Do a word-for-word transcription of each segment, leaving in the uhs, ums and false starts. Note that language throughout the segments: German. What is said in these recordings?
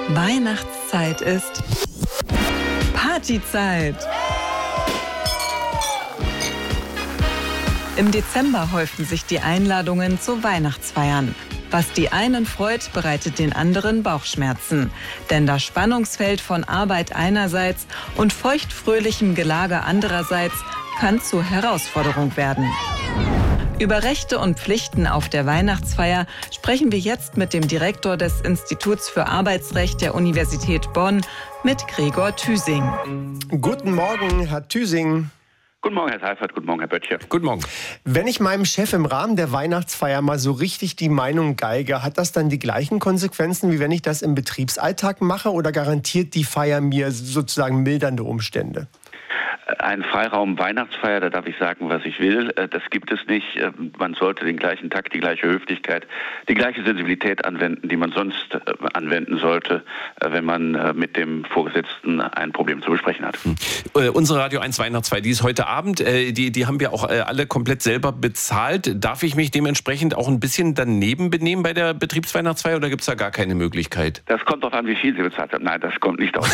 Weihnachtszeit ist Partyzeit. Im Dezember häuften sich die Einladungen zu Weihnachtsfeiern. Was die einen freut, bereitet den anderen Bauchschmerzen. Denn das Spannungsfeld von Arbeit einerseits und feuchtfröhlichem Gelage andererseits kann zur Herausforderung werden. Über Rechte und Pflichten auf der Weihnachtsfeier sprechen wir jetzt mit dem Direktor des Instituts für Arbeitsrecht der Universität Bonn, mit Gregor Thüsing. Guten Morgen, Herr Thüsing. Guten Morgen, Herr Seifert. Guten Morgen, Herr Böttcher. Guten Morgen. Wenn ich meinem Chef im Rahmen der Weihnachtsfeier mal so richtig die Meinung geige, hat das dann die gleichen Konsequenzen, wie wenn ich das im Betriebsalltag mache, oder garantiert die Feier mir sozusagen mildernde Umstände? Ein Freiraum Weihnachtsfeier, da darf ich sagen, was ich will. Das gibt es nicht. Man sollte den gleichen Takt, die gleiche Höflichkeit, die gleiche Sensibilität anwenden, die man sonst anwenden sollte, wenn man mit dem Vorgesetzten ein Problem zu besprechen hat. Hm. Äh, unsere Radio eins Weihnachtsfeier, die ist heute Abend, äh, die, die haben wir auch äh, alle komplett selber bezahlt. Darf ich mich dementsprechend auch ein bisschen daneben benehmen bei der Betriebsweihnachtsfeier, oder gibt es da gar keine Möglichkeit? Das kommt darauf an, wie viel Sie bezahlt haben. Nein, das kommt nicht darauf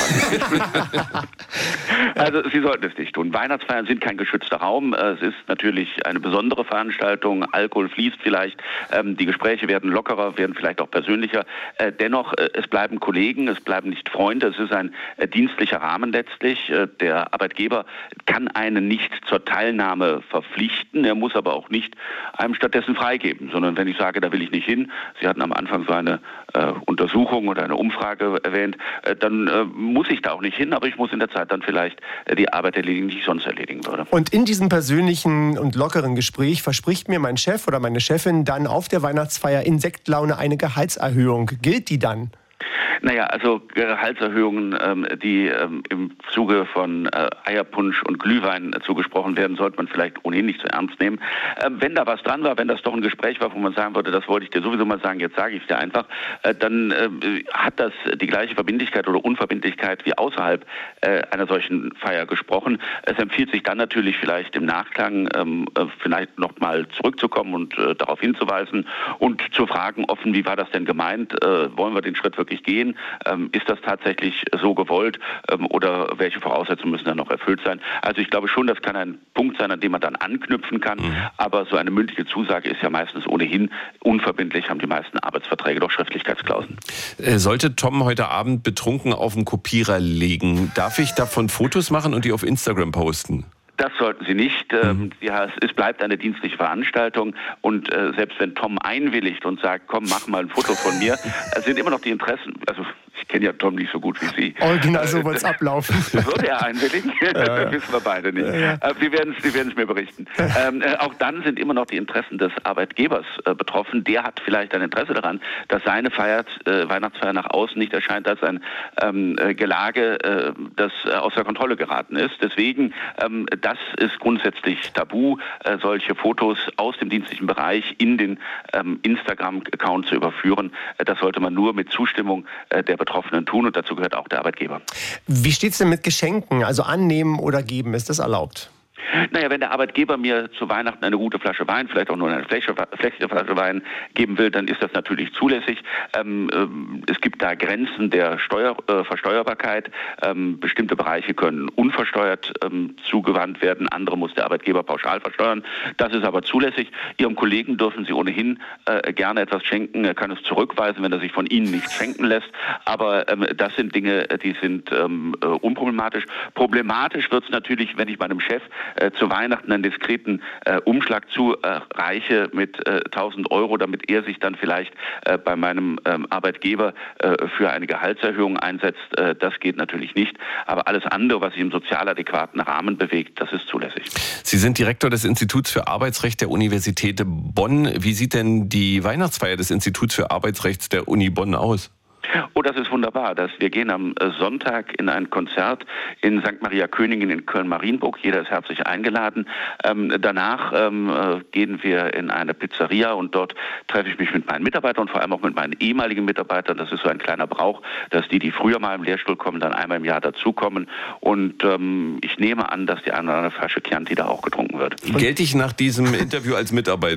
an. Also Sie sollten es nicht tun. Weihnachtsfeiern sind kein geschützter Raum. Es ist natürlich eine besondere Veranstaltung. Alkohol fließt vielleicht. Die Gespräche werden lockerer, werden vielleicht auch persönlicher. Dennoch, es bleiben Kollegen, es bleiben nicht Freunde. Es ist ein dienstlicher Rahmen letztlich. Der Arbeitgeber kann einen nicht zur Teilnahme verpflichten. Er muss aber auch nicht einem stattdessen freigeben, sondern wenn ich sage, da will ich nicht hin, Sie hatten am Anfang so eine äh, Untersuchung oder eine Umfrage erwähnt, äh, dann äh, muss ich da auch nicht hin, aber ich muss in der Zeit dann vielleicht äh, die Arbeit erledigen, die ich sonst erledigen würde. Und in diesem persönlichen und lockeren Gespräch verspricht mir mein Chef oder meine Chefin dann auf der Weihnachtsfeier in Sektlaune eine Gehaltserhöhung. Gilt die dann? Naja, also Gehaltserhöhungen, ähm, die ähm, im Zuge von äh, Eierpunsch und Glühwein äh, zugesprochen werden, sollte man vielleicht ohnehin nicht zu ernst nehmen. Ähm, wenn da was dran war, wenn das doch ein Gespräch war, wo man sagen würde, das wollte ich dir sowieso mal sagen, jetzt sage ich es dir einfach, äh, dann äh, hat das die gleiche Verbindlichkeit oder Unverbindlichkeit wie außerhalb äh, einer solchen Feier gesprochen. Es empfiehlt sich dann natürlich vielleicht im Nachklang ähm, äh, vielleicht noch mal zurückzukommen und äh, darauf hinzuweisen und zu fragen offen, wie war das denn gemeint? Äh, wollen wir den Schritt wirklich gehen? Ähm, ist das tatsächlich so gewollt ähm, oder welche Voraussetzungen müssen dann noch erfüllt sein? Also ich glaube schon, das kann ein Punkt sein, an dem man dann anknüpfen kann, mhm. aber so eine mündliche Zusage ist ja meistens ohnehin unverbindlich, haben die meisten Arbeitsverträge doch Schriftlichkeitsklauseln. Äh, sollte Tom heute Abend betrunken auf den Kopierer legen, darf ich davon Fotos machen und die auf Instagram posten? Das sollten Sie nicht. Mhm. Ja, es bleibt eine dienstliche Veranstaltung und äh, selbst wenn Tom einwilligt und sagt, komm, mach mal ein Foto von mir, sind immer noch die Interessen, also ich kenne ja Tom nicht so gut wie Sie. Original, so wird es ablaufen. Würde er einwilligen? Ja, ja. Das wissen wir beide nicht. Ja, ja. Wir werden es wir werden's mir berichten. ähm, äh, auch dann sind immer noch die Interessen des Arbeitgebers äh, betroffen. Der hat vielleicht ein Interesse daran, dass seine Feier, äh, Weihnachtsfeier nach außen nicht erscheint als ein ähm, Gelage, äh, das äh, außer Kontrolle geraten ist. Deswegen, ähm, das ist grundsätzlich tabu, äh, solche Fotos aus dem dienstlichen Bereich in den ähm, Instagram-Account zu überführen. Äh, das sollte man nur mit Zustimmung äh, der Betroffenen tun und dazu gehört auch der Arbeitgeber. Wie steht es denn mit Geschenken, also annehmen oder geben? Ist das erlaubt? Naja, wenn der Arbeitgeber mir zu Weihnachten eine gute Flasche Wein, vielleicht auch nur eine Fläche, Fläche Flasche Wein geben will, dann ist das natürlich zulässig. Ähm, ähm, es gibt da Grenzen der Steuer, äh, Versteuerbarkeit. Ähm, bestimmte Bereiche können unversteuert ähm, zugewandt werden, andere muss der Arbeitgeber pauschal versteuern. Das ist aber zulässig. Ihrem Kollegen dürfen Sie ohnehin äh, gerne etwas schenken. Er kann es zurückweisen, wenn er sich von Ihnen nichts schenken lässt. Aber ähm, das sind Dinge, die sind ähm, äh, unproblematisch. Problematisch wird es natürlich, wenn ich meinem Chef Äh, zu Weihnachten einen diskreten äh, Umschlag zureiche äh, mit äh, tausend Euro, damit er sich dann vielleicht äh, bei meinem ähm, Arbeitgeber äh, für eine Gehaltserhöhung einsetzt. Äh, das geht natürlich nicht. Aber alles andere, was sich im sozial adäquaten Rahmen bewegt, das ist zulässig. Sie sind Direktor des Instituts für Arbeitsrecht der Universität Bonn. Wie sieht denn die Weihnachtsfeier des Instituts für Arbeitsrecht der Uni Bonn aus? Oh, das ist wunderbar. Das, wir gehen am Sonntag in ein Konzert in Sankt Maria Königin in Köln-Marienburg. Jeder ist herzlich eingeladen. Ähm, danach ähm, gehen wir in eine Pizzeria und dort treffe ich mich mit meinen Mitarbeitern und vor allem auch mit meinen ehemaligen Mitarbeitern. Das ist so ein kleiner Brauch, dass die, die früher mal im Lehrstuhl kommen, dann einmal im Jahr dazukommen. Und ähm, ich nehme an, dass die eine oder andere Flasche Chianti da auch getrunken wird. Gelte ich nach diesem Interview als Mitarbeiter?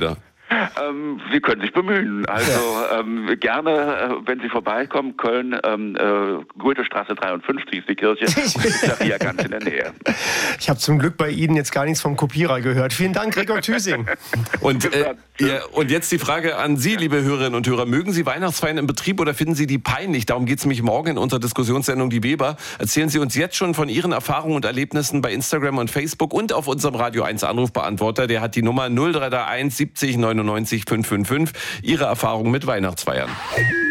Ähm, Sie können sich bemühen. Also ähm, gerne, äh, wenn Sie vorbeikommen, Köln, ähm, äh, Goethestraße dreiundfünfzig ist die Kirche. Und ist ja hier ganz in der Nähe. Ich habe zum Glück bei Ihnen jetzt gar nichts vom Kopierer gehört. Vielen Dank, Gregor Thüsing. Und, äh, ja, und jetzt die Frage an Sie, liebe Hörerinnen und Hörer. Mögen Sie Weihnachtsfeiern im Betrieb oder finden Sie die peinlich? Darum geht es nämlich morgen in unserer Diskussionssendung Die Weber. Erzählen Sie uns jetzt schon von Ihren Erfahrungen und Erlebnissen bei Instagram und Facebook und auf unserem Radio eins Anrufbeantworter. Der hat die Nummer null drei drei eins siebzig neunundneunzig fünfhundertfünfundfünfzig. Ihre Erfahrungen mit Weihnachtsfeiern.